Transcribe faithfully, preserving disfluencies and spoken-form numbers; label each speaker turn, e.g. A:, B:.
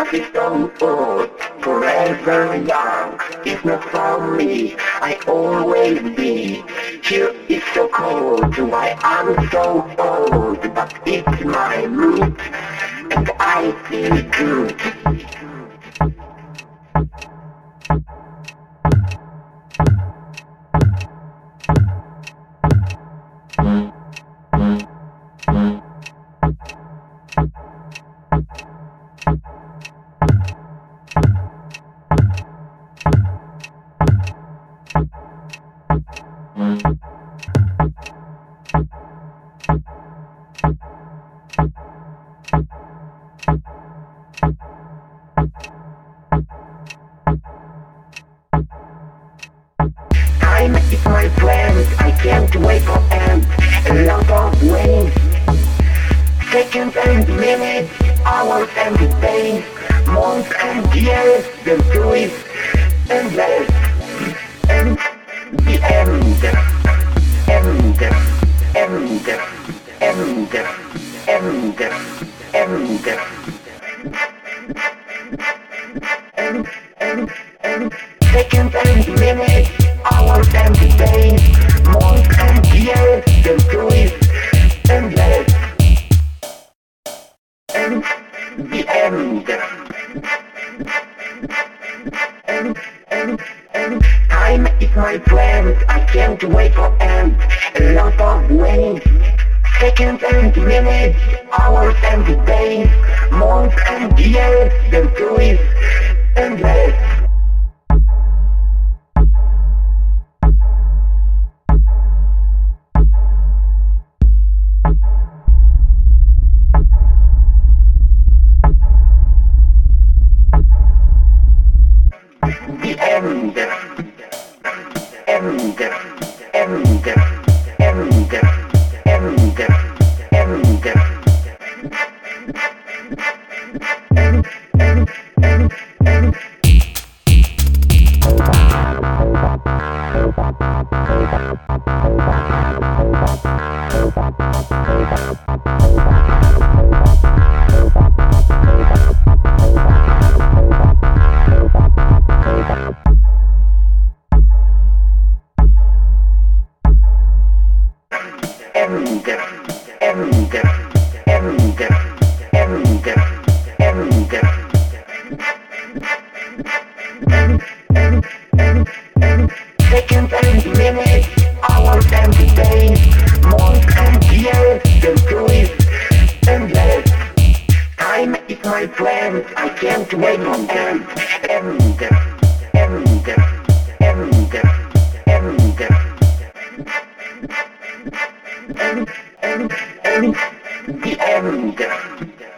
A: life is so old, forever young. It's not for me, I always be. Here it's so cold, why I'm so old. But it's my mood, and I feel good. Time is my friend, I can't wait for end. A lot of ways, seconds and minutes, hours and days, months and years, the truth is endless. And the end, end, end, end, end, end, end, end, end, seconds and minutes, hours and days, months and years, the truth is endless. And the end. And, and, and, time is my friend, I can't wait for end. A lot of ways, seconds and minutes, hours and days, months and years, the truth is endless. The end, end, end, end, end, end, end, end, end, end. End, end, end, end, end, end, end, end, end, seconds and minutes, hours and days, months and years, the truth is endless. Time is my friend, I can't wait for end, end, end, end, end, and, and, and, the end.